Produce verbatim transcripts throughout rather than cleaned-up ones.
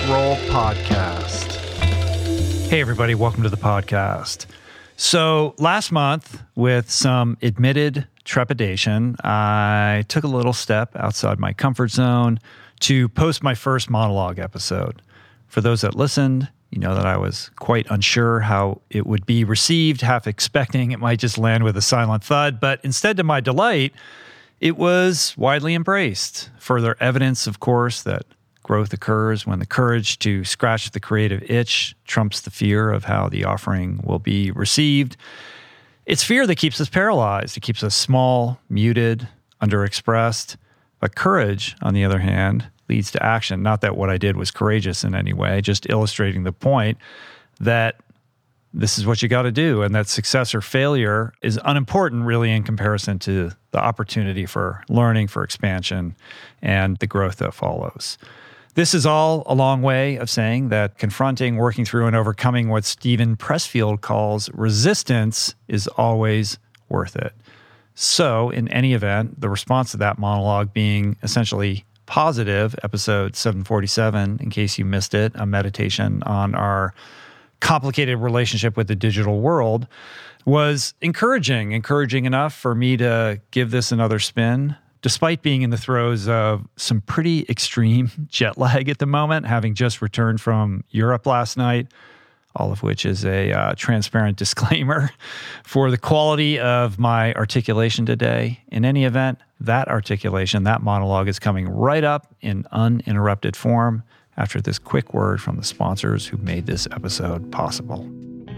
Roll Podcast. Hey, everybody, welcome to the podcast. So last month, with some admitted trepidation, I took a little step outside my comfort zone to post my first monologue episode. For those that listened, you know that I was quite unsure how it would be received, half expecting it might just land with a silent thud, but instead, to my delight, it was widely embraced. Further evidence, of course, that growth occurs when the courage to scratch the creative itch trumps the fear of how the offering will be received. It's fear that keeps us paralyzed. It keeps us small, muted, underexpressed. But courage, on the other hand, leads to action. Not that what I did was courageous in any way, just illustrating the point that this is what you got to do, and that success or failure is unimportant really in comparison to the opportunity for learning, for expansion, and the growth that follows. This is all a long way of saying that confronting, working through, and overcoming what Steven Pressfield calls resistance is always worth it. So, in any event, the response to that monologue being essentially positive, episode seven forty-seven, in case you missed it, a meditation on our complicated relationship with the digital world, was encouraging, encouraging enough for me to give this another spin, despite being in the throes of some pretty extreme jet lag at the moment, having just returned from Europe last night, all of which is a uh, transparent disclaimer for the quality of my articulation today. In any event, that articulation, that monologue is coming right up in uninterrupted form after this quick word from the sponsors who made this episode possible.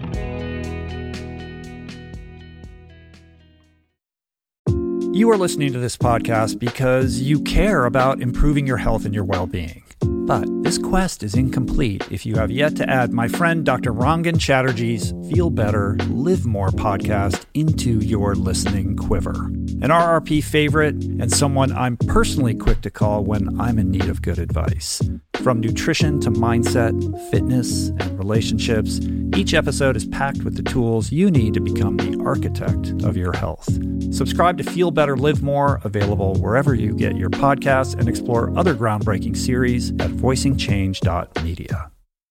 You are listening to this podcast because you care about improving your health and your well-being. But this quest is incomplete if you have yet to add my friend Doctor Rangan Chatterjee's Feel Better, Live More podcast into your listening quiver. An R R P favorite and someone I'm personally quick to call when I'm in need of good advice. From nutrition to mindset, fitness, and relationships, each episode is packed with the tools you need to become the architect of your health. Subscribe to Feel Better, Live More, available wherever you get your podcasts, and explore other groundbreaking series at voicing change dot media.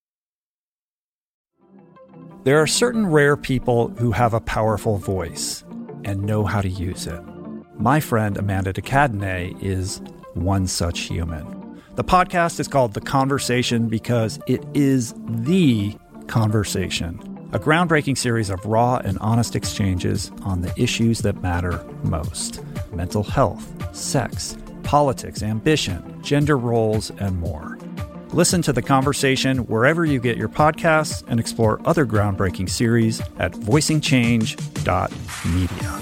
There are certain rare people who have a powerful voice and know how to use it. My friend Amanda de Cadenet is one such human. The podcast is called The Conversation because it is the conversation, a groundbreaking series of raw and honest exchanges on the issues that matter most: mental health, sex, politics, ambition, gender roles, and more. Listen to The Conversation wherever you get your podcasts and explore other groundbreaking series at voicing change dot media.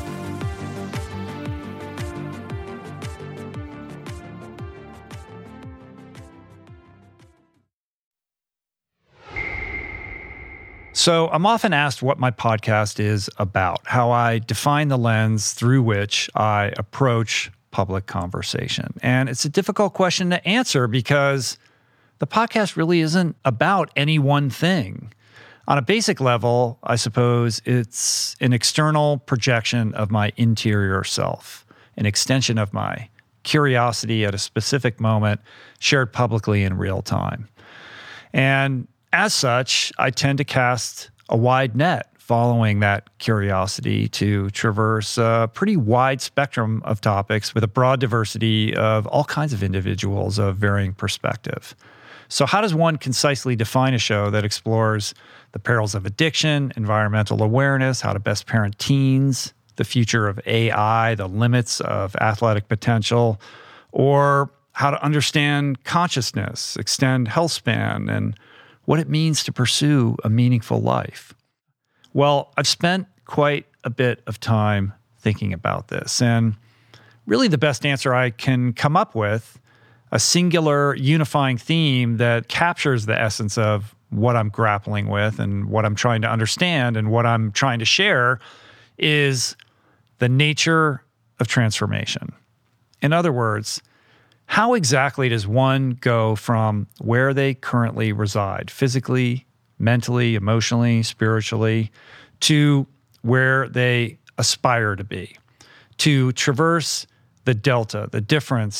So I'm often asked what my podcast is about, how I define the lens through which I approach public conversation. And it's a difficult question to answer because the podcast really isn't about any one thing. On a basic level, I suppose it's an external projection of my interior self, an extension of my curiosity at a specific moment shared publicly in real time. And as such, I tend to cast a wide net following that curiosity to traverse a pretty wide spectrum of topics with a broad diversity of all kinds of individuals of varying perspective. So how does one concisely define a show that explores the perils of addiction, environmental awareness, how to best parent teens, the future of A I, the limits of athletic potential, or how to understand consciousness, extend health span, and what it means to pursue a meaningful life? Well, I've spent quite a bit of time thinking about this, and really the best answer I can come up with, a singular unifying theme that captures the essence of what I'm grappling with and what I'm trying to understand and what I'm trying to share, is the nature of transformation. In other words, how exactly does one go from where they currently reside, physically, mentally, emotionally, spiritually, to where they aspire to be, to traverse the delta, the difference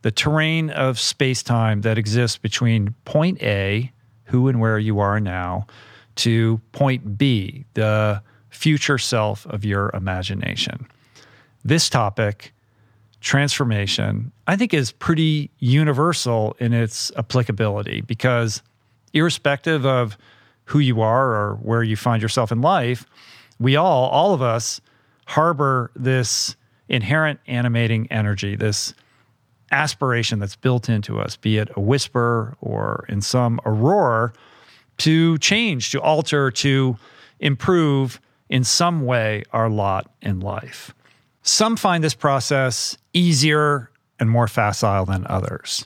the terrain of space-time that exists between point A, who and where you are now, to point B, the future self of your imagination. This topic, transformation, I think is pretty universal in its applicability because irrespective of who you are or where you find yourself in life, we all, all of us, harbor this inherent animating energy, this aspiration that's built into us, be it a whisper or in some a roar, to change, to alter, to improve in some way our lot in life. Some find this process easier and more facile than others.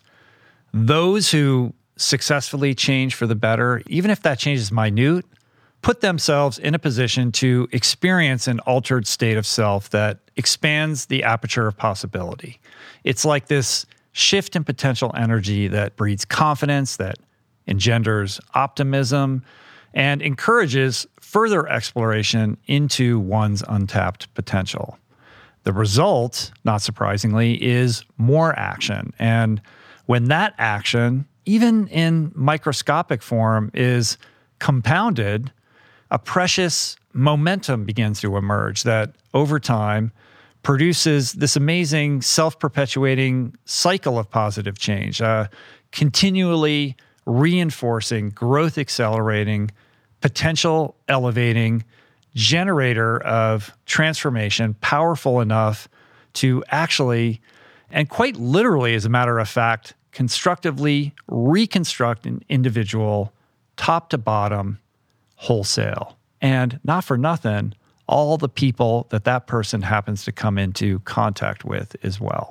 Those who successfully change for the better, even if that change is minute, put themselves in a position to experience an altered state of self that expands the aperture of possibility. It's like this shift in potential energy that breeds confidence, that engenders optimism, and encourages further exploration into one's untapped potential. The result, not surprisingly, is more action. And when that action, even in microscopic form, is compounded, a precious momentum begins to emerge that over time produces this amazing self-perpetuating cycle of positive change, uh, continually reinforcing, growth accelerating, potential elevating generator of transformation, powerful enough to actually, and quite literally as a matter of fact, constructively reconstruct an individual top to bottom, wholesale. And not for nothing, all the people that that person happens to come into contact with as well.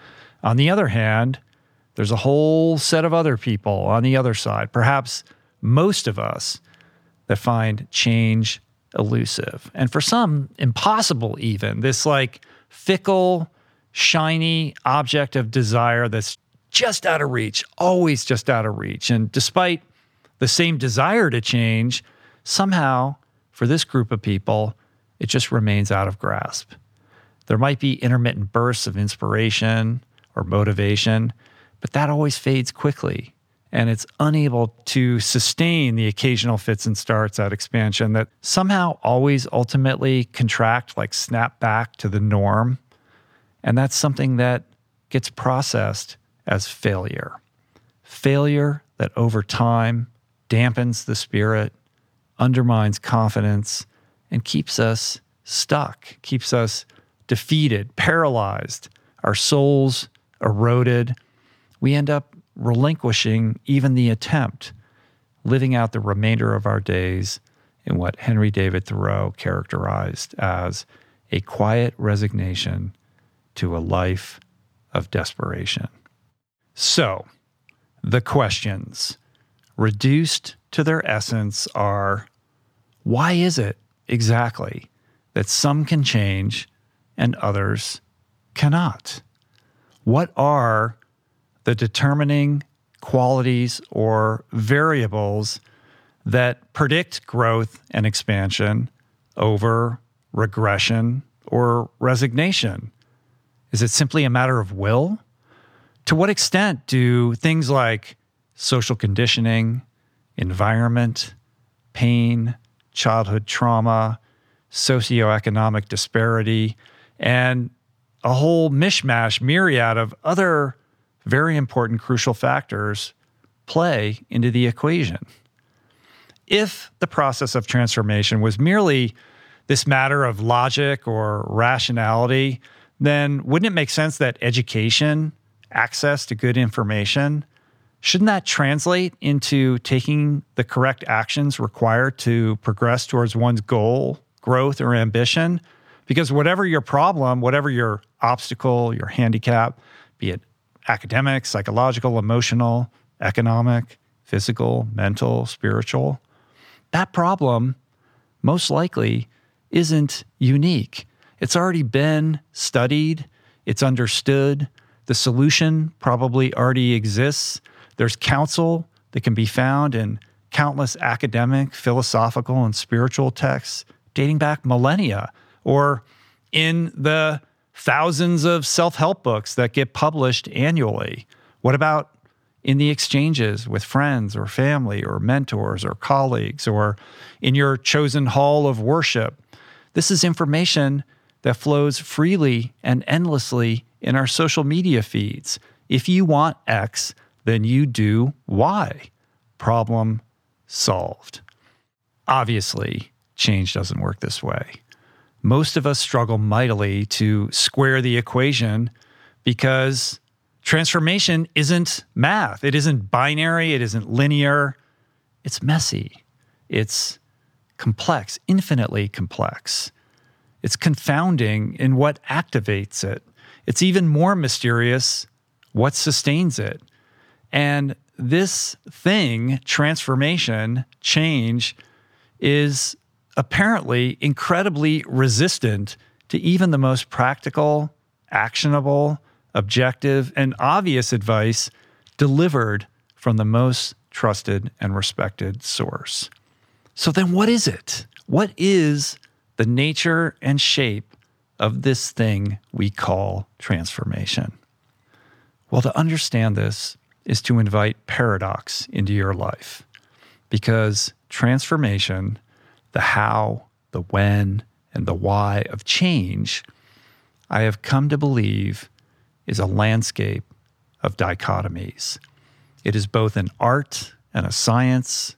On the other hand, there's a whole set of other people on the other side, perhaps most of us, that find change elusive. And for some, impossible even. This like fickle, shiny object of desire that's just out of reach, always just out of reach. And despite the same desire to change, somehow, for this group of people, it just remains out of grasp. There might be intermittent bursts of inspiration or motivation, but that always fades quickly, and it's unable to sustain the occasional fits and starts at expansion that somehow always ultimately contract, like snap back to the norm. And that's something that gets processed as failure. Failure that over time dampens the spirit, undermines confidence, and keeps us stuck, keeps us defeated, paralyzed, our souls eroded. We end up relinquishing even the attempt, living out the remainder of our days in what Henry David Thoreau characterized as a quiet resignation to a life of desperation. So, the questions, reduced to their essence, are: why is it exactly that some can change and others cannot? What are the determining qualities or variables that predict growth and expansion over regression or resignation? Is it simply a matter of will? To what extent do things like social conditioning, environment, pain, childhood trauma, socioeconomic disparity, and a whole mishmash, myriad of other very important, crucial factors play into the equation? If the process of transformation was merely this matter of logic or rationality, then wouldn't it make sense that education, access to good information, shouldn't that translate into taking the correct actions required to progress towards one's goal, growth, or ambition? Because whatever your problem, whatever your obstacle, your handicap, be it academic, psychological, emotional, economic, physical, mental, spiritual, that problem most likely isn't unique. It's already been studied, it's understood, the solution probably already exists. There's counsel that can be found in countless academic, philosophical, and spiritual texts dating back millennia, or in the thousands of self-help books that get published annually? What about in the exchanges with friends or family or mentors or colleagues or in your chosen hall of worship? This is information that flows freely and endlessly in our social media feeds. If you want X, then you do Y. Problem solved. Obviously, change doesn't work this way. Most of us struggle mightily to square the equation because transformation isn't math. It isn't binary. It isn't linear. It's messy. It's complex, infinitely complex. It's confounding in what activates it. It's even more mysterious what sustains it. And this thing, transformation, change, is apparently incredibly resistant to even the most practical, actionable, objective, and obvious advice delivered from the most trusted and respected source. So then what is it? What is the nature and shape of this thing we call transformation? Well, to understand this is to invite paradox into your life, because transformation, the how, the when, and the why of change, I have come to believe is a landscape of dichotomies. It is both an art and a science.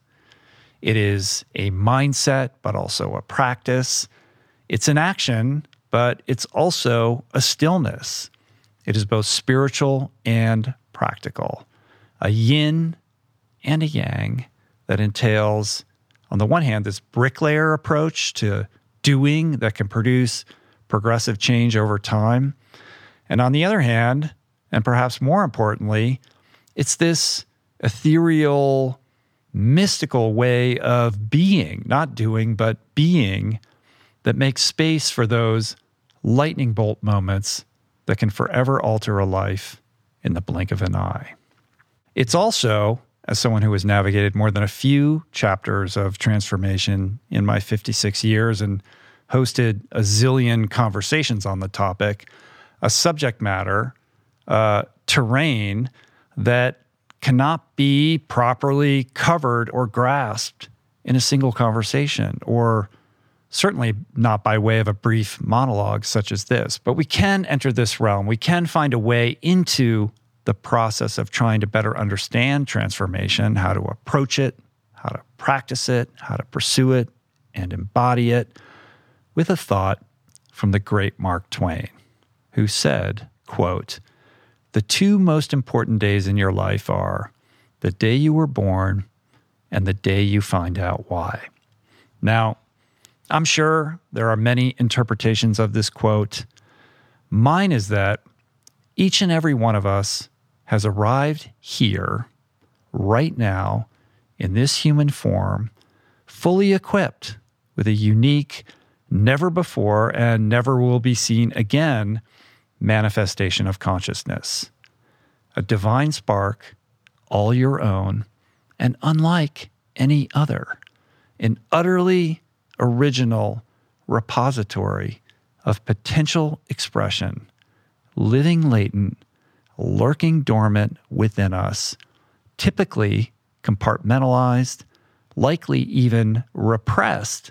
It is a mindset, but also a practice. It's an action, but it's also a stillness. It is both spiritual and practical, a yin and a yang that entails, on the one hand, this bricklayer approach to doing that can produce progressive change over time. And on the other hand, and perhaps more importantly, it's this ethereal, mystical way of being, not doing, but being, that makes space for those lightning bolt moments that can forever alter a life in the blink of an eye. It's also, as someone who has navigated more than a few chapters of transformation in my fifty-six years and hosted a zillion conversations on the topic, a subject matter, uh, terrain that cannot be properly covered or grasped in a single conversation, or certainly not by way of a brief monologue such as this. But we can enter this realm. We can find a way into the process of trying to better understand transformation, how to approach it, how to practice it, how to pursue it, and embody it, with a thought from the great Mark Twain, who said, quote, "The two most important days in your life are the day you were born and the day you find out why." Now, I'm sure there are many interpretations of this quote. Mine is that each and every one of us has arrived here, right now, in this human form, fully equipped with a unique, never before and never will be seen again manifestation of consciousness. A divine spark, all your own, and unlike any other. An utterly original repository of potential expression, living latent, lurking dormant within us, typically compartmentalized, likely even repressed,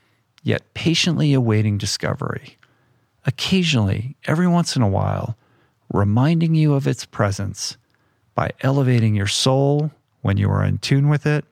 yet patiently awaiting discovery. Occasionally, every once in a while, reminding you of its presence by elevating your soul when you are in tune with it,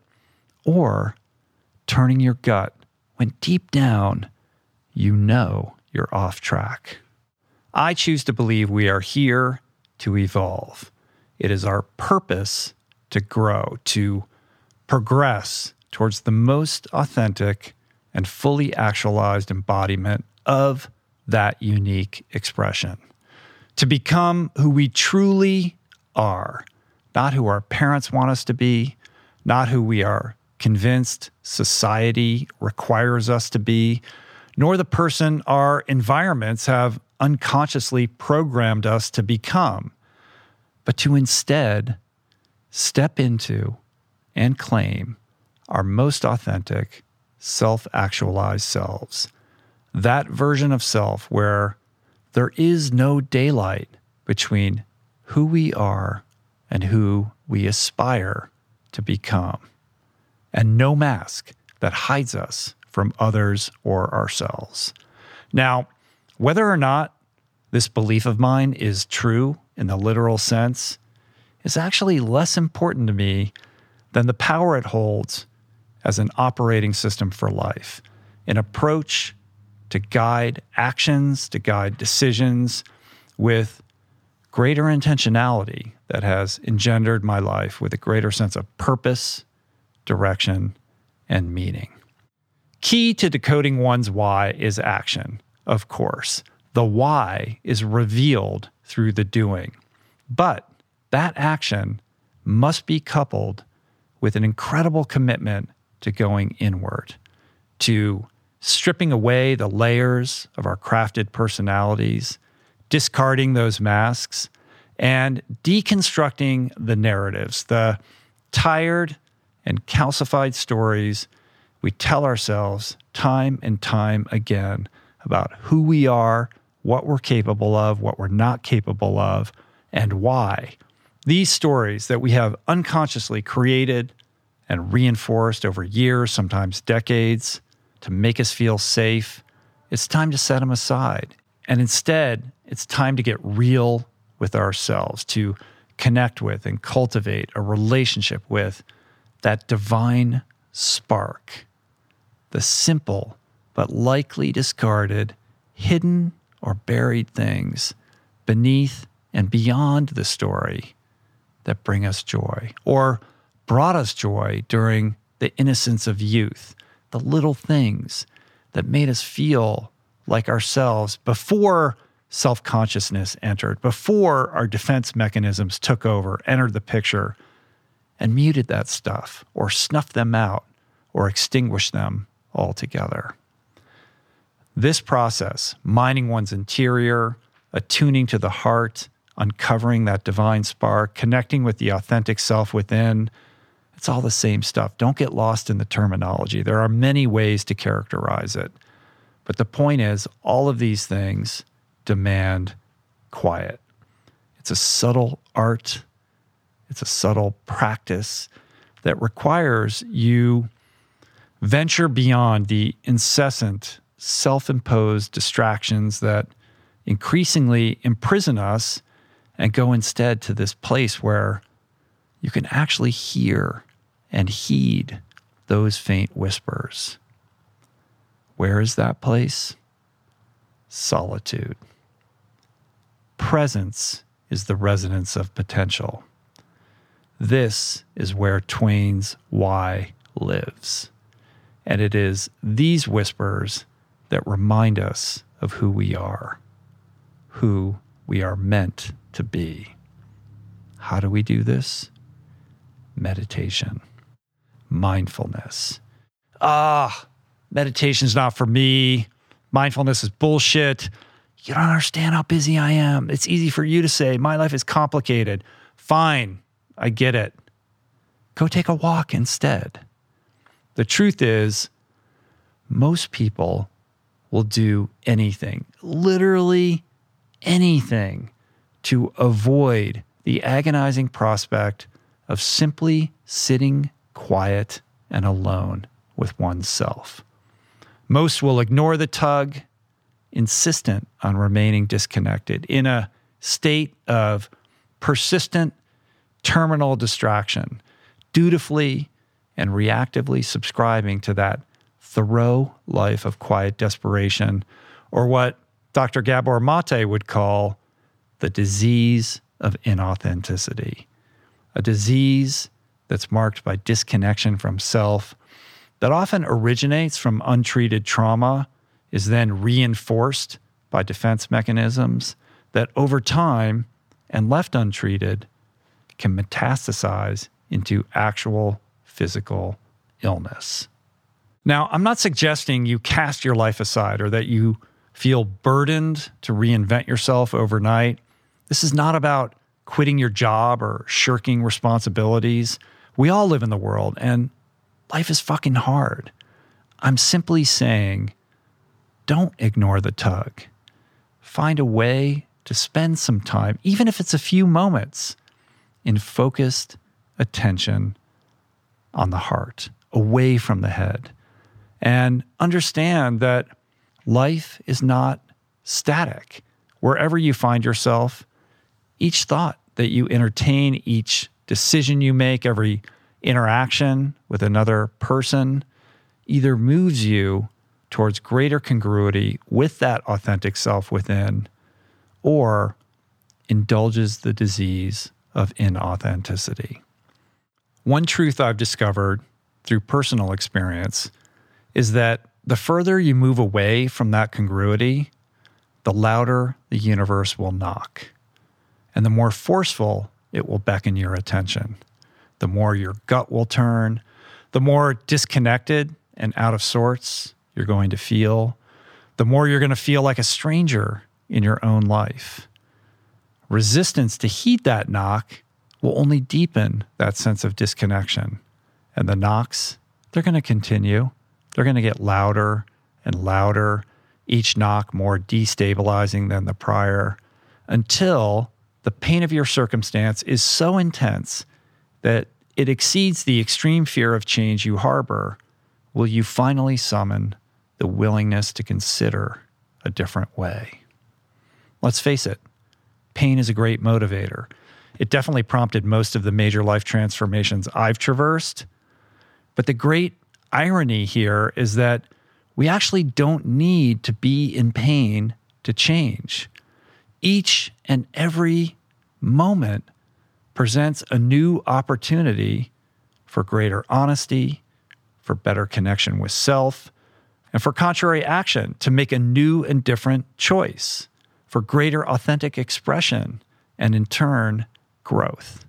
or turning your gut when deep down you know you're off track. I choose to believe we are here to evolve. It is our purpose to grow, to progress towards the most authentic and fully actualized embodiment of that unique expression. To become who we truly are, not who our parents want us to be, not who we are convinced society requires us to be, nor the person our environments have unconsciously programmed us to become, but to instead step into and claim our most authentic, self-actualized selves. That version of self where there is no daylight between who we are and who we aspire to become, and no mask that hides us from others or ourselves. Now, whether or not this belief of mine is true in the literal sense is actually less important to me than the power it holds as an operating system for life, an approach to guide actions, to guide decisions with greater intentionality that has engendered my life with a greater sense of purpose, direction, and meaning. Key to decoding one's why is action, of course. The why is revealed through the doing. But that action must be coupled with an incredible commitment to going inward, to stripping away the layers of our crafted personalities, discarding those masks, and deconstructing the narratives, the tired and calcified stories we tell ourselves time and time again about who we are, what we're capable of, what we're not capable of, and why. These stories that we have unconsciously created and reinforced over years, sometimes decades, to make us feel safe, it's time to set them aside. And instead, it's time to get real with ourselves, to connect with and cultivate a relationship with that divine spark, the simple but likely discarded, hidden or buried things beneath and beyond the story that bring us joy or brought us joy during the innocence of youth, the little things that made us feel like ourselves before self-consciousness entered, before our defense mechanisms took over, entered the picture, and muted that stuff or snuffed them out or extinguished them altogether. This process, mining one's interior, attuning to the heart, uncovering that divine spark, connecting with the authentic self within, it's all the same stuff. Don't get lost in the terminology. There are many ways to characterize it. But the point is, all of these things demand quiet. It's a subtle art. It's a subtle practice that requires you venture beyond the incessant self-imposed distractions that increasingly imprison us and go instead to this place where you can actually hear and heed those faint whispers. Where is that place? Solitude. Presence is the resonance of potential. This is where Twain's why lives. And it is these whispers that remind us of who we are, who we are meant to be. How do we do this? Meditation, mindfulness. Ah, meditation's not for me. Mindfulness is bullshit. You don't understand how busy I am. It's easy for you to say, my life is complicated. Fine, I get it. Go take a walk instead. The truth is, most people will do anything, literally anything, to avoid the agonizing prospect of simply sitting quiet and alone with oneself. Most will ignore the tug, insistent on remaining disconnected in a state of persistent terminal distraction, dutifully and reactively subscribing to that Thoreau life of quiet desperation, or what Doctor Gabor Mate would call the disease of inauthenticity, a disease that's marked by disconnection from self, that often originates from untreated trauma, is then reinforced by defense mechanisms that over time and left untreated can metastasize into actual physical illness. Now, I'm not suggesting you cast your life aside or that you feel burdened to reinvent yourself overnight. This is not about quitting your job or shirking responsibilities. We all live in the world, and life is fucking hard. I'm simply saying, don't ignore the tug. find a way to spend some time, even if it's a few moments, in focused attention on the heart, away from the head. And understand that life is not static. Wherever you find yourself, each thought that you entertain, each decision you make, every interaction with another person either moves you towards greater congruity with that authentic self within, or indulges the disease of inauthenticity. One truth I've discovered through personal experience is that the further you move away from that congruity, the louder the universe will knock, and the more forceful it will beckon your attention. The more your gut will turn, the more disconnected and out of sorts you're going to feel, the more you're going to feel like a stranger in your own life. Resistance to heed that knock will only deepen that sense of disconnection. And the knocks, they're going to continue. They're going to get louder and louder, each knock more destabilizing than the prior, until the pain of your circumstance is so intense that it exceeds the extreme fear of change you harbor. Will you finally summon the willingness to consider a different way? Let's face it, pain is a great motivator. It definitely prompted most of the major life transformations I've traversed. But the great irony here is that we actually don't need to be in pain to change. Each and every moment presents a new opportunity for greater honesty, for better connection with self, and for contrary action to make a new and different choice, for greater authentic expression, and in turn, growth.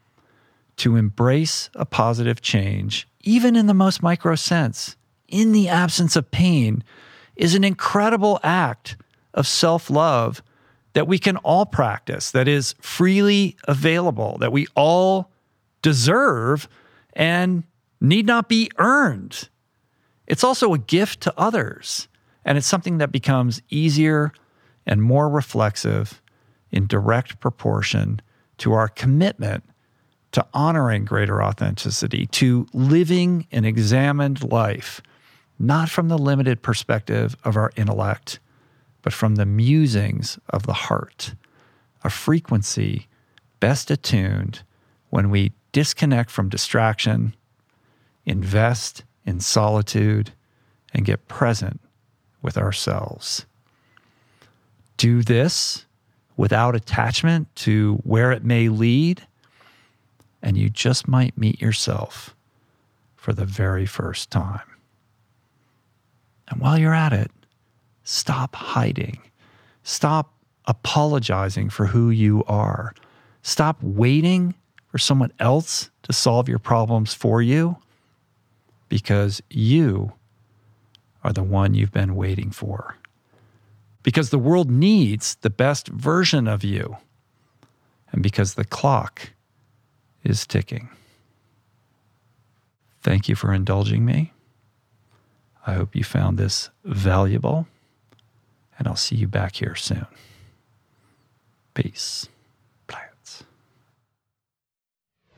To embrace a positive change, even in the most micro sense, in the absence of pain, is an incredible act of self-love that we can all practice, that is freely available, that we all deserve and need not be earned. It's also a gift to others, and it's something that becomes easier and more reflexive in direct proportion to our commitment to honoring greater authenticity, to living an examined life, not from the limited perspective of our intellect, but from the musings of the heart, a frequency best attuned when we disconnect from distraction, invest in solitude, and get present with ourselves. Do this without attachment to where it may lead, and you just might meet yourself for the very first time. And while you're at it, stop hiding. Stop apologizing for who you are. Stop waiting for someone else to solve your problems for you, because you are the one you've been waiting for. Because the world needs the best version of you, and because the clock is ticking. Thank you for indulging me. I hope you found this valuable, and I'll see you back here soon. Peace.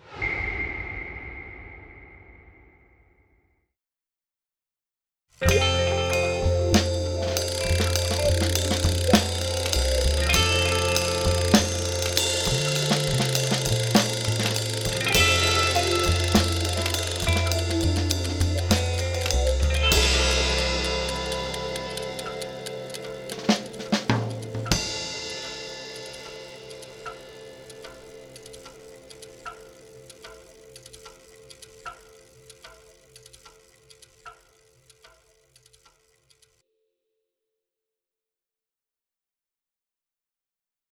Plants.